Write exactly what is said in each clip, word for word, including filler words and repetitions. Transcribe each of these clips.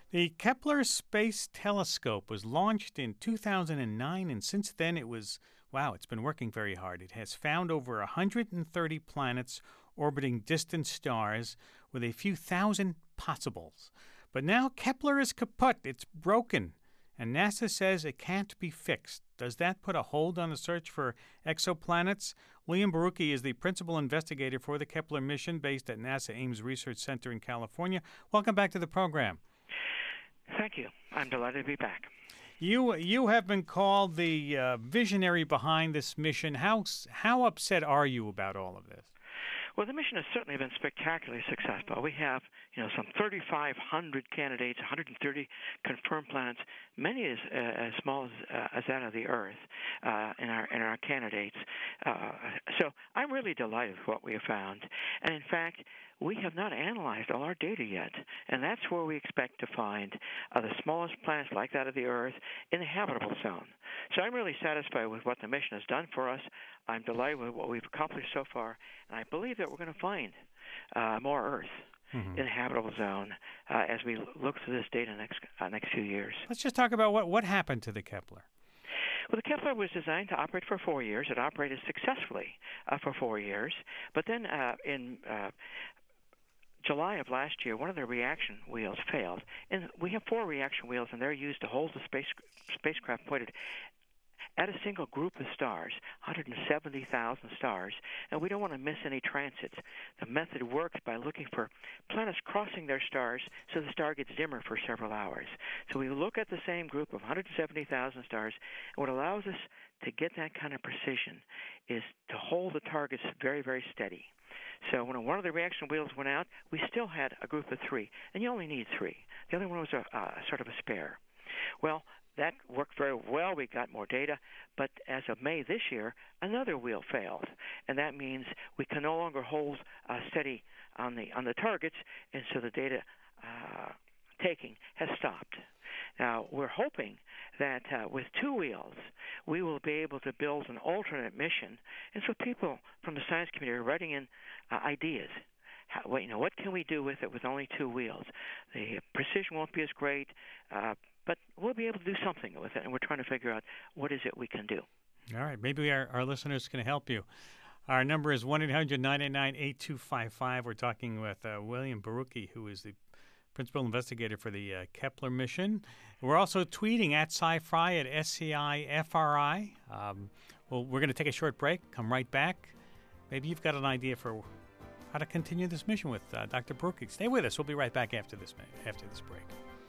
The Kepler Space Telescope was launched in two thousand nine, and since then it was, wow, it's been working very hard. It has found over one hundred thirty planets orbiting distant stars with a few thousand possibles. But now Kepler is kaput. It's broken, and NASA says it can't be fixed. Does that put a hold on the search for exoplanets? William Barucki is the principal investigator for the Kepler mission based at NASA Ames Research Center in California. Welcome back to the program. Thank you. I'm delighted to be back. You you have been called the uh, visionary behind this mission. How how upset are you about all of this? Well, the mission has certainly been spectacularly successful. We have, you know, some thirty-five hundred candidates, one hundred thirty confirmed planets, many as uh, as small as, uh, as that of the Earth uh, in our in our candidates. Uh, so I'm really delighted with what we have found. And in fact, we have not analyzed all our data yet, and that's where we expect to find uh, the smallest planets like that of the Earth in the habitable zone. So I'm really satisfied with what the mission has done for us. I'm delighted with what we've accomplished so far, and I believe that we're going to find uh, more Earth mm-hmm. in the habitable zone uh, as we look through this data next uh, next few years. Let's just talk about what, what happened to the Kepler. Well, the Kepler was designed to operate for four years. It operated successfully uh, for four years, but then uh, in uh, July of last year, one of the reaction wheels failed. And we have four reaction wheels, and they're used to hold the space, spacecraft pointed at a single group of stars, one hundred seventy thousand stars, and we don't want to miss any transits. The method works by looking for planets crossing their stars so the star gets dimmer for several hours. So we look at the same group of one hundred seventy thousand stars, and what allows us to get that kind of precision is to hold the targets very, very steady. So when one of the reaction wheels went out, we still had a group of three, and you only need three. The other one was a uh, sort of a spare. Well, that worked very well. We got more data, but as of May this year, another wheel failed, and that means we can no longer hold uh, steady on the on the targets, and so the data uh, taking has stopped. Now, we're hoping that uh, with two wheels, we will be able to build an alternate mission. And so people from the science community are writing in uh, ideas. How, what, you know, what can we do with it with only two wheels? The precision won't be as great, uh, but we'll be able to do something with it, and we're trying to figure out what is it we can do. All right. Maybe our, our listeners can help you. Our number is one eight hundred nine eight nine eight two five five. We're talking with uh, William Barucki, who is the principal investigator for the uh, Kepler mission. We're also tweeting at Sci-Fi at S C I F R I. Um, well, we're going to take a short break, come right back. Maybe you've got an idea for how to continue this mission with uh, Doctor Barucki. Stay with us. We'll be right back after this, after this break.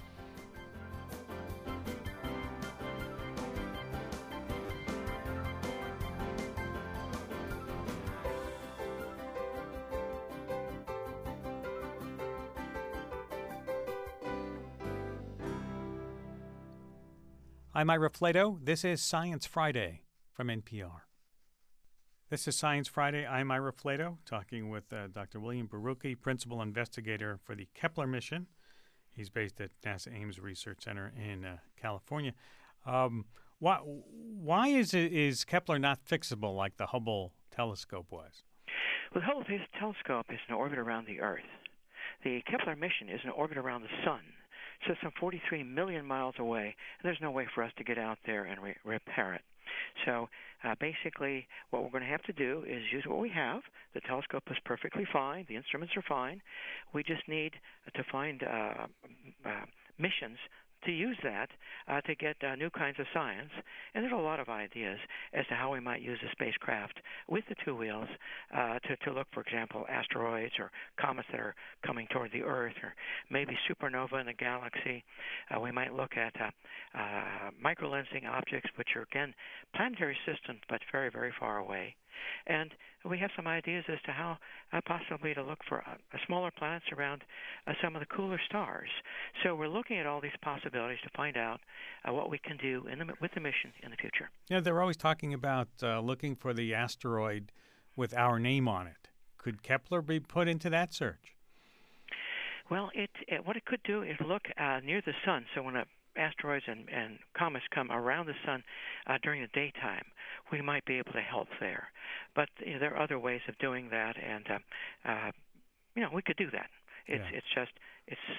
I'm Ira Flato. This is Science Friday from N P R. This is Science Friday. I'm Ira Flato, talking with uh, Doctor William Barucki, principal investigator for the Kepler mission. He's based at NASA Ames Research Center in uh, California. Um, why why is it, is Kepler not fixable like the Hubble telescope was? Well, the Hubble telescope is in orbit around the Earth. The Kepler mission is in orbit around the Sun. So it's some forty-three million miles away, and there's no way for us to get out there and re- repair it. So uh, basically what we're going to have to do is use what we have. The telescope is perfectly fine. The instruments are fine. We just need to find uh, uh, missions to use that uh, to get uh, new kinds of science. And there's a lot of ideas as to how we might use a spacecraft with the two wheels uh, to, to look, for example, asteroids or comets that are coming toward the Earth, or maybe supernova in the galaxy. Uh, we might look at uh, uh, microlensing objects, which are, again, planetary systems, but very, very far away. And we have some ideas as to how uh, possibly to look for uh, smaller planets around uh, some of the cooler stars. So we're looking at all these possibilities to find out uh, what we can do in the, with the mission in the future. Yeah, they're always talking about uh, looking for the asteroid with our name on it. Could Kepler be put into that search? Well, it, it what it could do is look uh, near the sun. So when a asteroids and, and comets come around the sun uh, during the daytime, we might be able to help there. But you know, there are other ways of doing that, and uh, uh, you know we could do that. It's yeah. it's just it's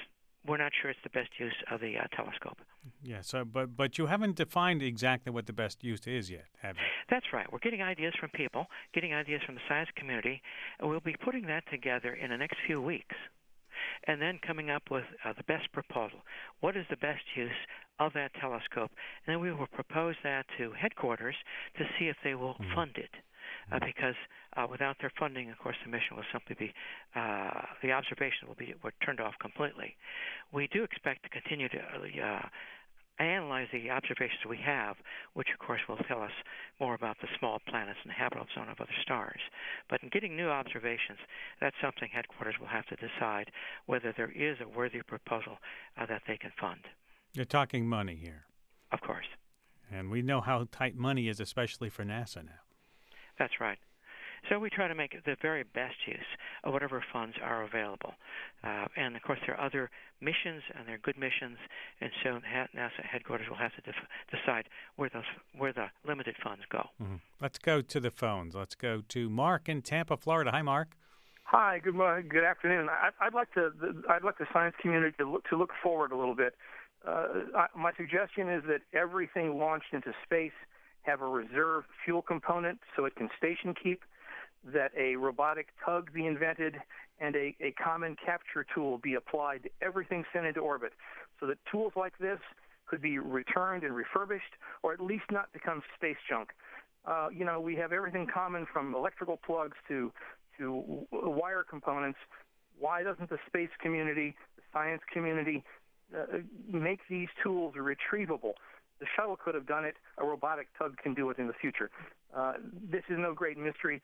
we're not sure it's the best use of the uh, telescope. Yeah. So, but but you haven't defined exactly what the best use is yet, have you? That's right. We're getting ideas from people, getting ideas from the science community, and we'll be putting that together in the next few weeks, and then coming up with uh, the best proposal. What is the best use of that telescope? And then we will propose that to headquarters to see if they will mm-hmm. fund it. Uh, because uh, without their funding, of course, the mission will simply be, uh, the observations will be were turned off completely. We do expect to continue to uh, analyze the observations we have, which, of course, will tell us more about the small planets and the habitable zone of other stars. But in getting new observations, that's something headquarters will have to decide whether there is a worthy proposal uh, that they can fund. You're talking money here. Of course. And we know how tight money is, especially for NASA now. That's right. So we try to make the very best use of whatever funds are available. Uh, and, of course, there are other missions, and they're good missions, and so NASA headquarters will have to def- decide where those where the limited funds go. Mm-hmm. Let's go to the phones. Let's go to Mark in Tampa, Florida. Hi, Mark. Hi. Good morning. Good afternoon. I, I'd like to. I'd like the science community to look to look forward a little bit. Uh, I, my suggestion is that everything launched into space have a reserve fuel component so it can station keep, that a robotic tug be invented, and a, a common capture tool be applied to everything sent into orbit, so that tools like this could be returned and refurbished, or at least not become space junk. Uh, you know, we have everything common from electrical plugs to, to wire components. Why doesn't the space community, the science community, uh, make these tools retrievable? The shuttle could have done it. A robotic tug can do it in the future. Uh, this is no great mystery.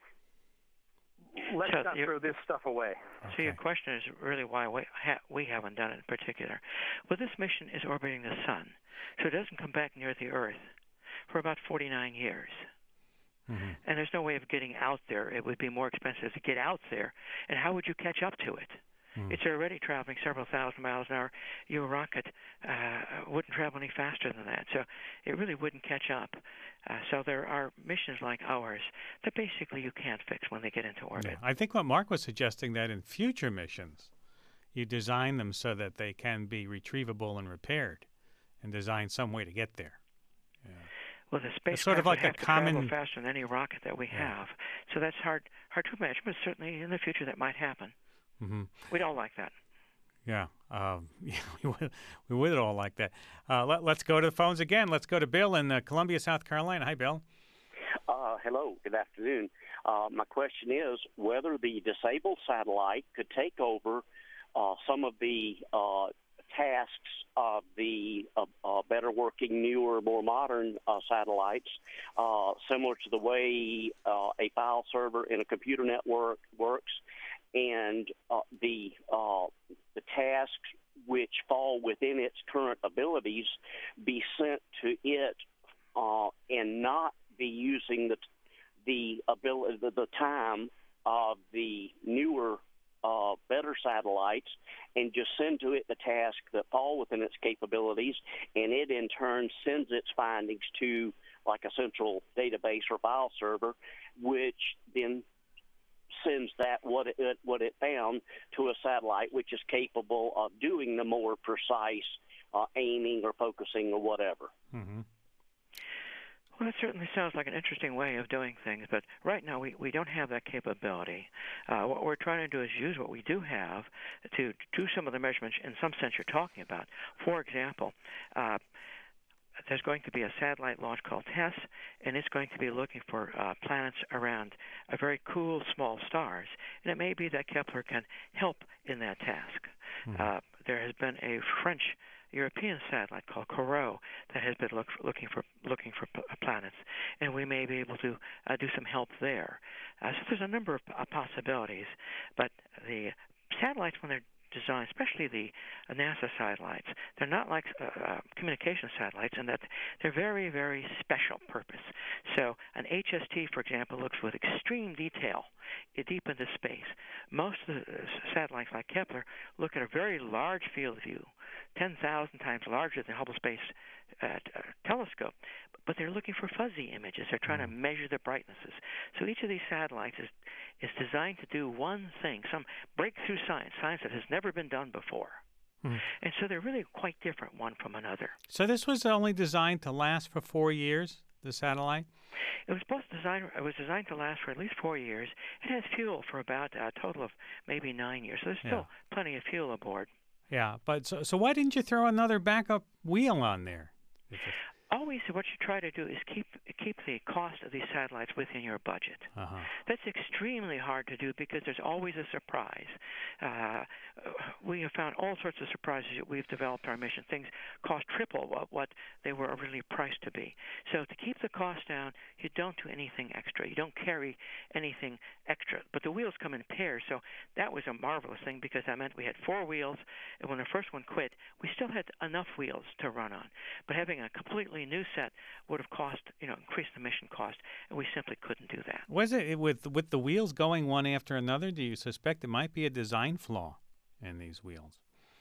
Let's so not throw this stuff away. Okay. So your question is really why we, ha- we haven't done it in particular. Well, this mission is orbiting the sun, so it doesn't come back near the Earth for about forty-nine years. Mm-hmm. And there's no way of getting out there. It would be more expensive to get out there. And how would you catch up to it? Mm. It's already traveling several thousand miles an hour. Your rocket uh, wouldn't travel any faster than that, so it really wouldn't catch up. Uh, so there are missions like ours that basically you can't fix when they get into orbit. Yeah. I think what Mark was suggesting, that in future missions, you design them so that they can be retrievable and repaired, and design some way to get there. Yeah. Well, the space sort of like have a to common travel faster than any rocket that we yeah. have, so that's hard hard to imagine. But certainly in the future that might happen. Mm-hmm. We don't like that. Yeah, um, yeah we, would, we would all like that. Uh, let, let's go to the phones again. Let's go to Bill in uh, Columbia, South Carolina. Hi, Bill. Uh, hello. Good afternoon. Uh, my question is whether the disabled satellite could take over uh, some of the uh, tasks of the uh, uh, better working, newer, more modern uh, satellites, uh, similar to the way uh, a file server in a computer network works, and uh, the uh, the tasks which fall within its current abilities be sent to it, uh, and not be using the the ability the, the time of the newer, uh, better satellites, and just send to it the tasks that fall within its capabilities, and it in turn sends its findings to like a central database or file server, which then sends that what it what it found to a satellite which is capable of doing the more precise uh, aiming or focusing or whatever. Mm-hmm. Well, that certainly sounds like an interesting way of doing things, but right now we, we don't have that capability. Uh, what we're trying to do is use what we do have to do some of the measurements in some sense you're talking about. For example, uh, there's going to be a satellite launch called TESS, and it's going to be looking for uh, planets around a very cool small stars. And it may be that Kepler can help in that task. Mm-hmm. Uh, there has been a French European satellite called Corot that has been look, looking for looking for p- planets, and we may be able to uh, do some help there. Uh, so there's a number of uh, possibilities, but the satellites, when they're designed, especially the uh, NASA satellites, they're not like uh, uh, communication satellites in that they're very, very special purpose. So an H S T, for example, looks with extreme detail deep into space. Most of the satellites like Kepler look at a very large field of view, ten thousand times larger than Hubble Space uh, Telescope, but they're looking for fuzzy images. They're trying to measure the brightnesses. So each of these satellites is, is designed to do one thing, some breakthrough science, science that has never been done before. Hmm. And so they're really quite different one from another. So this was only designed to last for four years, the satellite? It was supposed to design. It was designed to last for at least four years. It has fuel for about a total of maybe nine years. So there's still Yeah. plenty of fuel aboard. Yeah, but so, so why didn't you throw another backup wheel on there? If it- Always, what you try to do is keep keep the cost of these satellites within your budget. Uh-huh. That's extremely hard to do because there's always a surprise. Uh, we have found all sorts of surprises that we've developed our mission. Things cost triple what, what they were originally priced to be. So to keep the cost down, you don't do anything extra. You don't carry anything extra. But the wheels come in pairs, so that was a marvelous thing because that meant we had four wheels, and when the first one quit, we still had enough wheels to run on. But having a completely new set would have cost, you know, increased the mission cost, and we simply couldn't do that. Was it with with the wheels going one after another? Do you suspect it might be a design flaw in these wheels?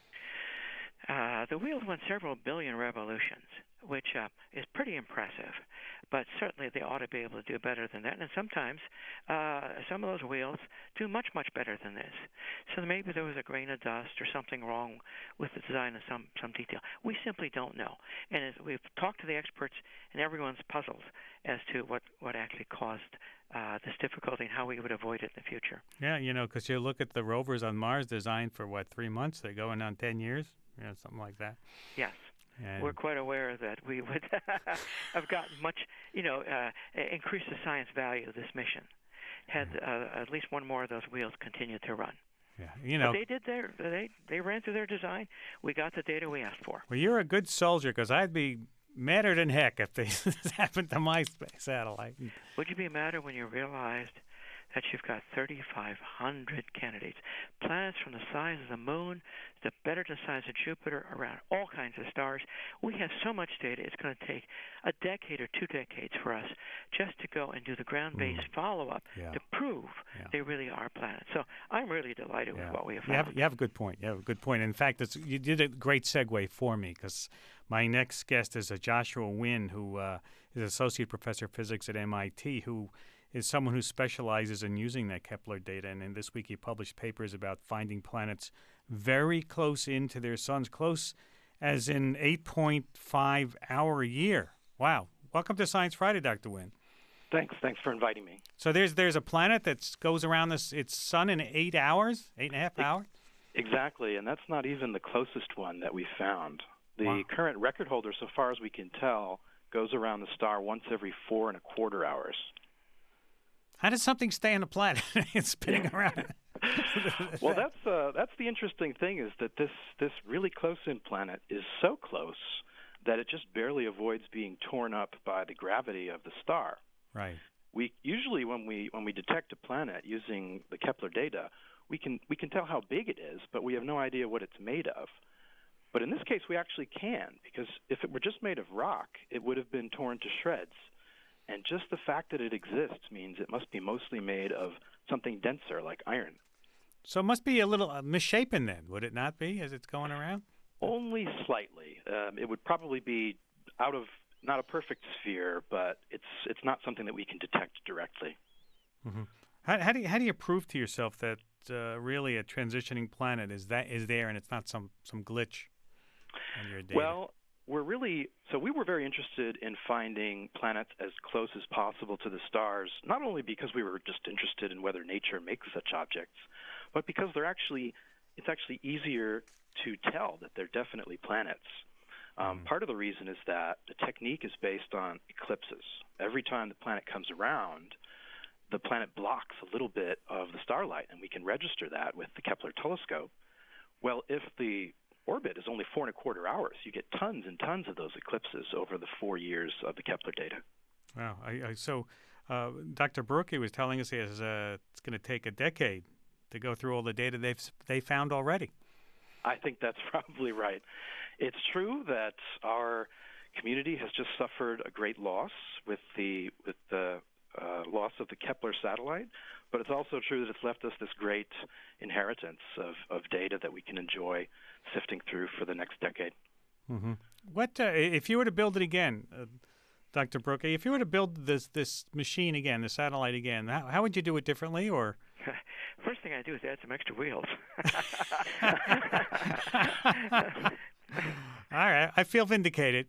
Uh, the wheels went several billion revolutions, which uh, is pretty impressive. But certainly they ought to be able to do better than that. And sometimes uh, some of those wheels do much, much better than this. So maybe there was a grain of dust or something wrong with the design of some, some detail. We simply don't know. And as we've talked to the experts, and everyone's puzzled as to what, what actually caused uh, this difficulty and how we would avoid it in the future. Yeah, you know, because you look at the rovers on Mars designed for, what, three months? They're going on ten years? You know, something like that. Yes. And We're quite aware that we would have gotten much, you know, uh, increased the science value of this mission had uh, at least one more of those wheels continued to run. Yeah, you know. But they did their, they they ran through their design. We got the data we asked for. Well, you're a good soldier because I'd be madder than heck if this happened to my space satellite. Would you be madder when you realized that you've got thirty-five hundred candidates, planets from the size of the moon to better than the size of Jupiter, around all kinds of stars? We have so much data, it's going to take a decade or two decades for us just to go and do the ground-based Mm. follow-up Yeah. to prove Yeah. they really are planets. So I'm really delighted Yeah. with what we have You found. have, you have a good point. You have a good point. In fact, it's, you did a great segue for me because my next guest is a Joshua Wynn, who uh, is associate professor of physics at M I T, who is someone who specializes in using that Kepler data. And in this week, he published papers about finding planets very close into their suns, close as in eight point five hour year. Wow. Welcome to Science Friday, Doctor Wynn. Thanks. Thanks for inviting me. So there's there's a planet that goes around this its sun in eight hours, eight and a half hours? Exactly, and that's not even the closest one that we found. The Wow. current record holder, so far as we can tell, goes around the star once every four and a quarter hours. How does something stay on the planet? It's spinning around. Well, that's uh, that's the interesting thing is that this this really close-in planet is so close that it just barely avoids being torn up by the gravity of the star. Right. We usually when we when we detect a planet using the Kepler data, we can we can tell how big it is, but we have no idea what it's made of. But in this case, we actually can, because if it were just made of rock, it would have been torn to shreds. And just the fact that it exists means it must be mostly made of something denser, like iron. So it must be a little uh, misshapen then, would it not be, as it's going around? Only slightly. Um, it would probably be out of not a perfect sphere, but it's it's not something that we can detect directly. Mm-hmm. How, how do you how do you prove to yourself that uh, really a transitioning planet is that is there and it's not some some glitch on your data? Well, we're really so we were very interested in finding planets as close as possible to the stars, not only because we were just interested in whether nature makes such objects, but because they're actually it's actually easier to tell that they're definitely planets. Um, Mm. Part of the reason is that the technique is based on eclipses. Every time the planet comes around, the planet blocks a little bit of the starlight, and we can register that with the Kepler telescope. Well, if the orbit is only four and a quarter hours, you get tons and tons of those eclipses over the four years of the Kepler data. Wow. I, I, so uh, Doctor Brooke was telling us is, uh, it's going to take a decade to go through all the data they've they found already. I think that's probably right. It's true that our community has just suffered a great loss with the with the uh, loss of the Kepler satellite, but it's also true that it's left us this great inheritance of, of data that we can enjoy sifting through for the next decade. Mm-hmm. What uh, if you were to build it again, uh, Doctor Brooke? If you were to build this this machine again, the satellite again, how, how would you do it differently? Or First first thing I do is add some extra wheels. All right, I feel vindicated.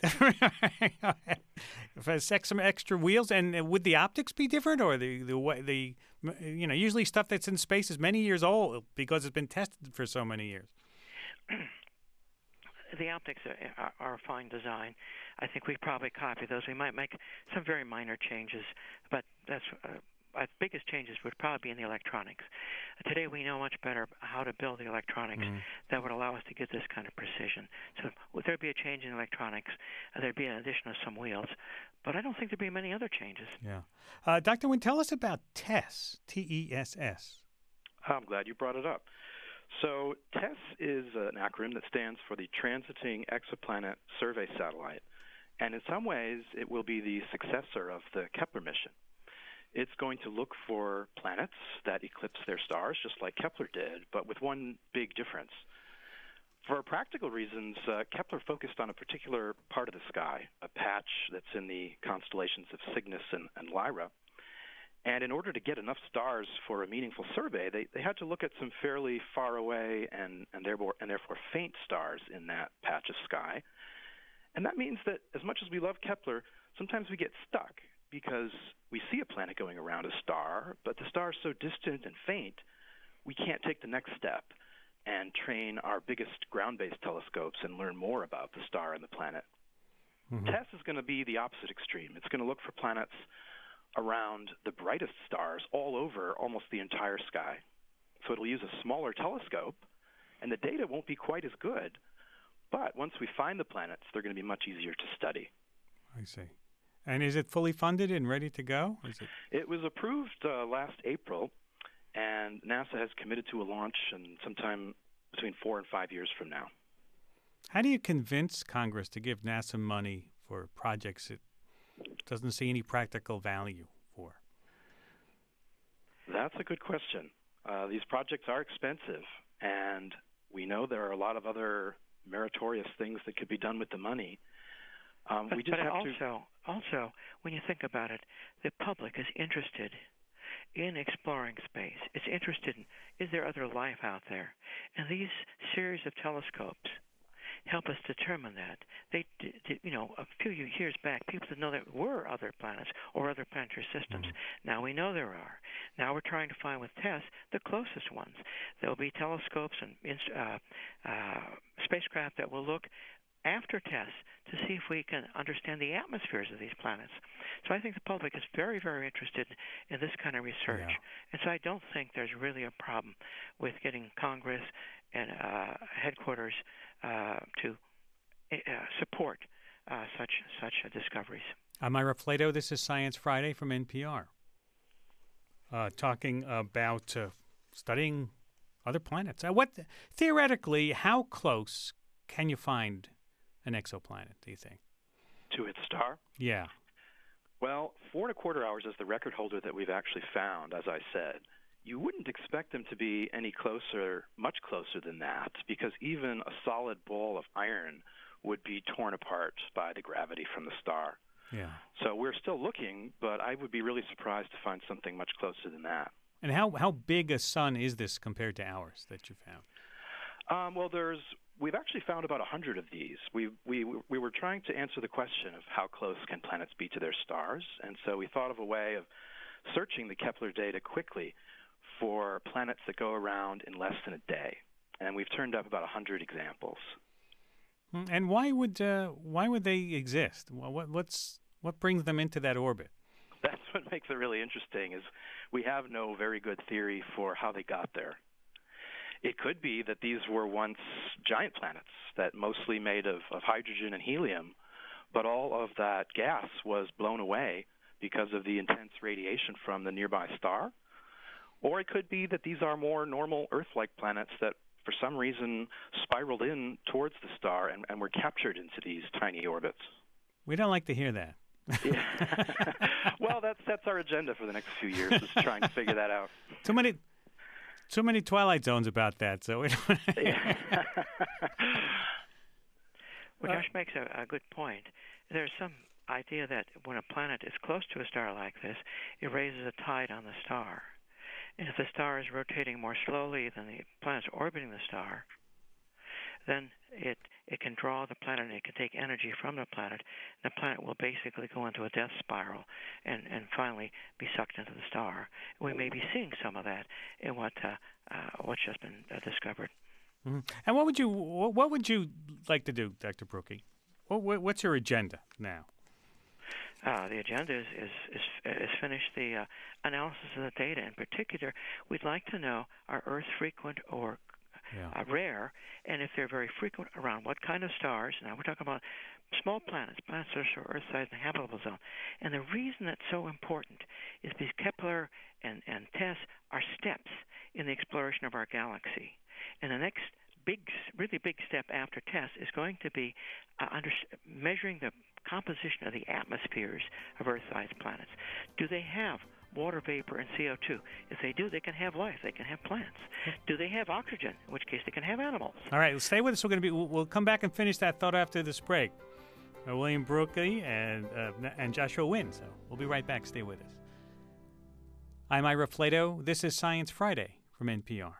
If I set some extra wheels, and would the optics be different, or the the way the you know usually stuff that's in space is many years old because it's been tested for so many years. The optics are, are a fine design. I think we probably copy those. We might make some very minor changes, but that's uh, our biggest changes would probably be in the electronics. Today we know much better how to build the electronics mm. that would allow us to get this kind of precision. So would there be a change in electronics? Uh, there'd be an addition of some wheels, but I don't think there'd be many other changes. Yeah. Uh, Doctor Wynn, tell us about TESS, T E S S. I'm glad you brought it up. So TESS is an acronym that stands for the Transiting Exoplanet Survey Satellite, and in some ways it will be the successor of the Kepler mission. It's going to look for planets that eclipse their stars, just like Kepler did, but with one big difference. For practical reasons, uh, Kepler focused on a particular part of the sky, a patch that's in the constellations of Cygnus and, and Lyra. And in order to get enough stars for a meaningful survey, they, they had to look at some fairly far away and, and, therefore, and therefore faint stars in that patch of sky. And that means that as much as we love Kepler, sometimes we get stuck because we see a planet going around a star, but the star is so distant and faint, we can't take the next step and train our biggest ground-based telescopes and learn more about the star and the planet. Mm-hmm. TESS is going to be the opposite extreme. It's going to look for planets around the brightest stars all over almost the entire sky. So it'll use a smaller telescope, and the data won't be quite as good. But once we find the planets, they're going to be much easier to study. I see. And is it fully funded and ready to go? Is it? It was approved uh, last April, and NASA has committed to a launch in sometime between four and five years from now. How do you convince Congress to give NASA money for projects it doesn't see any practical value for? That's a good question. Uh, these projects are expensive, and we know there are a lot of other meritorious things that could be done with the money. Um, but we just but have also, to... also, when you think about it, the public is interested in exploring space. It's interested in, is there other life out there? And these series of telescopes help us determine that. They, did, you know, a few years back, people didn't know there were other planets or other planetary systems. Mm-hmm. Now we know there are. Now we're trying to find with TESS the closest ones. There'll be telescopes and uh, uh, spacecraft that will look after TESS to see if we can understand the atmospheres of these planets. So I think the public is very, very interested in this kind of research. Yeah. And so I don't think there's really a problem with getting Congress and uh, headquarters uh, to uh, support uh, such such uh, discoveries. I'm Ira Flato. This is Science Friday from N P R. Uh, talking about uh, studying other planets. Uh, what theoretically, how close can you find an exoplanet, do you think? To its star? Yeah. Well, four and a quarter hours is the record holder that we've actually found, as I said. You wouldn't expect them to be any closer, much closer than that, because even a solid ball of iron would be torn apart by the gravity from the star. Yeah. So we're still looking, but I would be really surprised to find something much closer than that. And how, how big a sun is this compared to ours that you found? Um, well, there's we've actually found about one hundred of these. We, we, we were trying to answer the question of how close can planets be to their stars, and so we thought of a way of searching the Kepler data quickly for planets that go around in less than a day. And we've turned up about one hundred examples. And why would uh, why would they exist? What what's what brings them into that orbit? That's what makes it really interesting is we have no very good theory for how they got there. It could be that these were once giant planets that mostly made of, of hydrogen and helium, but all of that gas was blown away because of the intense radiation from the nearby star. Or it could be that these are more normal Earth-like planets that for some reason spiraled in towards the star and, and were captured into these tiny orbits. We don't like to hear that. Yeah. Well, that's that's our agenda for the next few years, is trying to figure that out. Too many, too many Twilight Zones about that, so we don't. Yeah. Well, Josh makes a, a good point. There's some idea that when a planet is close to a star like this, it raises a tide on the star. And if the star is rotating more slowly than the planets orbiting the star, then it it can draw the planet and it can take energy from the planet. The planet will basically go into a death spiral and, and finally be sucked into the star. We may be seeing some of that in what uh, uh, what's just been uh, discovered. Mm-hmm. And what would you what would you like to do, Doctor Brookie? What, what's your agenda now? Uh, the agenda is is is, is finish the uh, analysis of the data. In particular, we'd like to know are Earth frequent or yeah. uh, rare, and if they're very frequent, around what kind of stars. Now we're talking about small planets, planets that are Earth-sized in the habitable zone. And the reason that's so important is because Kepler and and TESS are steps in the exploration of our galaxy. And the next big, really big step after TESS is going to be uh, under, measuring the composition of the atmospheres of Earth-sized planets. Do they have water vapor and C O two? If they do, they can have life. They can have plants. Do they have oxygen? In which case, they can have animals. All right, stay with us. We're going to be. We'll, we'll come back and finish that thought after this break. Uh, William Brookie and uh, and Joshua Wynn. So we'll be right back. Stay with us. I'm Ira Flato. This is Science Friday from N P R.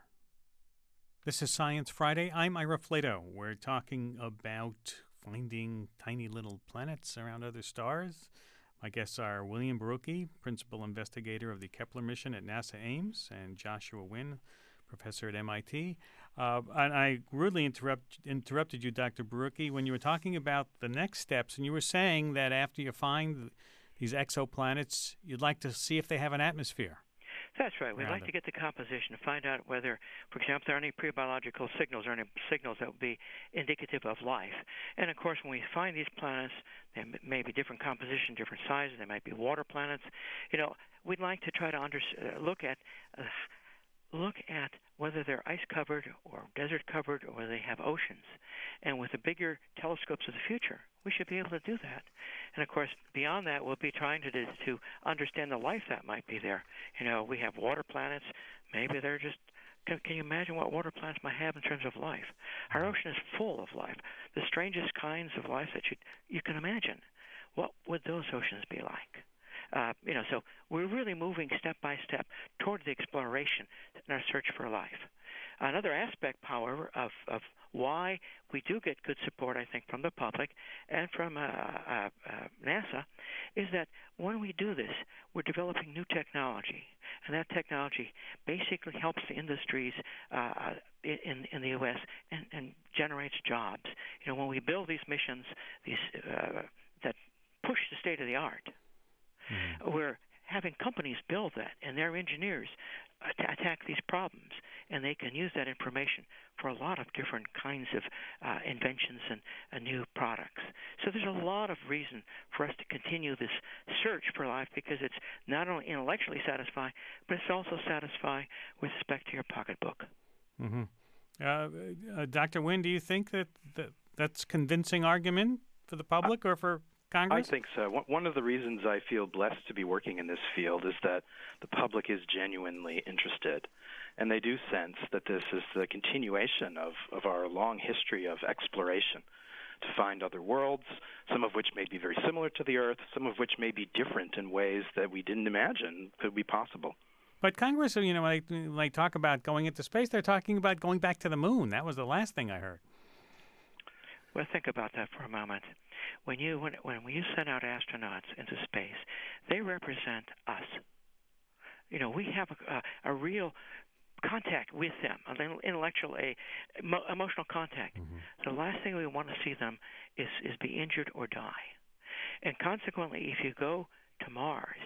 This is Science Friday. I'm Ira Flato. We're talking about finding tiny little planets around other stars. My guests are William Brookie, principal investigator of the Kepler mission at NASA Ames, and Joshua Wynn, professor at M I T. Uh, and I rudely interrupt, interrupted you, Doctor Brookie, when you were talking about the next steps, and you were saying that after you find these exoplanets, you'd like to see if they have an atmosphere. That's right. We'd like to get the composition to find out whether, for example, there are any pre-biological signals or any signals that would be indicative of life. And, of course, when we find these planets, they may be different composition, different sizes. They might be water planets. You know, we'd like to try to under, uh, look at uh, look at whether they're ice-covered or desert-covered or whether they have oceans. And with the bigger telescopes of the future, we should be able to do that. And, of course, beyond that, we'll be trying to to understand the life that might be there. You know, we have water planets. Maybe they're just can, can you imagine what water planets might have in terms of life? Our ocean is full of life, the strangest kinds of life that you you can imagine. What would those oceans be like? Uh, you know, so we're really moving step by step toward the exploration in our search for life. Another aspect, however, of, of why we do get good support, I think, from the public and from uh, uh, uh, NASA is that when we do this, we're developing new technology, and that technology basically helps the industries uh, in, in the U S and, and generates jobs. You know, when we build these missions, these uh, that push the state of the art, mm. we're having companies build that, and their engineers attack these problems, and they can use that information for a lot of different kinds of uh, inventions and uh, new products. So there's a lot of reason for us to continue this search for life, because it's not only intellectually satisfying, but it's also satisfying with respect to your pocketbook. Mm-hmm. Uh, uh, Doctor Wynn, do you think that, that that's convincing argument for the public or for Congress? I think so. One of the reasons I feel blessed to be working in this field is that the public is genuinely interested, and they do sense that this is the continuation of, of our long history of exploration to find other worlds, some of which may be very similar to the Earth, some of which may be different in ways that we didn't imagine could be possible. But Congress, you know, when they, when they talk about going into space, they're talking about going back to the moon. That was the last thing I heard. Well, think about that for a moment. When you when when you send out astronauts into space, they represent us. You know, we have a, a, a real contact with them, an intellectual, a emo, emotional contact. Mm-hmm. The last thing we want to see them is is be injured or die. And consequently, if you go to Mars,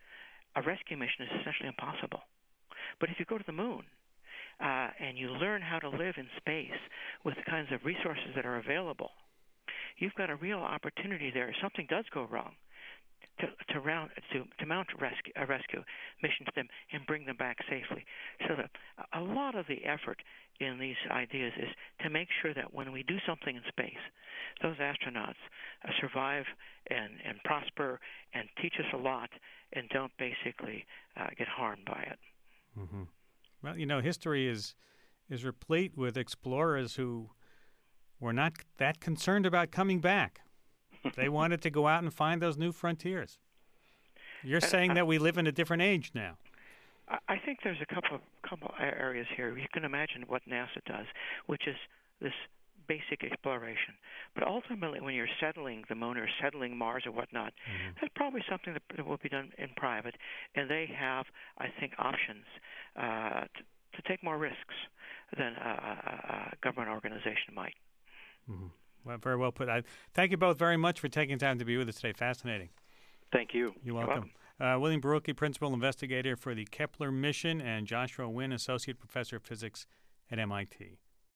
a rescue mission is essentially impossible. But if you go to the moon, Uh, and you learn how to live in space with the kinds of resources that are available, you've got a real opportunity there. If something does go wrong, to to, round, to, to mount a rescue, a rescue mission to them and bring them back safely. So that a lot of the effort in these ideas is to make sure that when we do something in space, those astronauts uh, survive and, and prosper and teach us a lot and don't basically uh, get harmed by it. Mm-hmm. Well, you know, history is is replete with explorers who were not that concerned about coming back. They wanted to go out and find those new frontiers. You're saying that we live in a different age now. I think there's a couple of couple areas here. You can imagine what NASA does, which is this basic exploration. But ultimately, when you're settling the moon or settling Mars or whatnot, mm-hmm. that's probably something that, that will be done in private. And they have, I think, options uh, to, to take more risks than a, a, a government organization might. Mm-hmm. Well, very well put. I thank you both very much for taking time to be with us today. Fascinating. Thank you. You're welcome. You're welcome. Uh, William Borucki, Principal Investigator for the Kepler mission, and Joshua Wynn, Associate Professor of Physics at M I T.